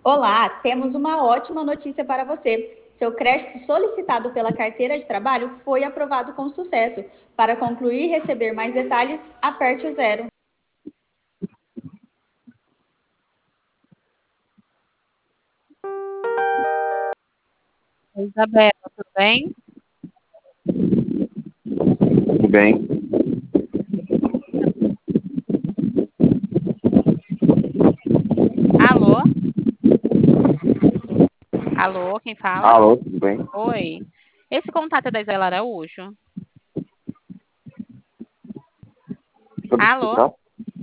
Olá, temos uma ótima notícia para você. Seu crédito solicitado pela carteira de trabalho foi aprovado com sucesso. Para concluir e receber mais detalhes, aperte o zero. Oi, Isabela, tudo bem? Tudo bem? Alô? Alô, quem fala? Alô, tudo bem? Oi. Esse contato é da Isabela Araújo? Sobre o que se Alô? trata?